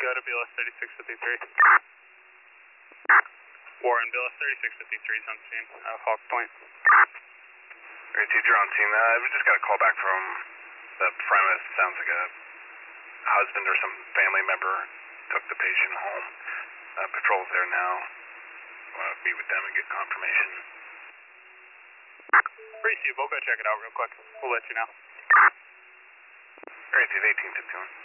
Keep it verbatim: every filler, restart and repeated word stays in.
Go to B L S thirty-six fifty-three. Warren, B L S thirty-six fifty-three is on scene, uh, Hawk Point. Alright, dude, you're on scene. Uh, we just got a call back from the premise. Sounds like a husband or some family member took the patient home. Uh, patrol's there now. Want to meet with them and get confirmation. Receive, we'll go check it out real quick. We'll let you know. Alright, dude, eighteen fifty-one.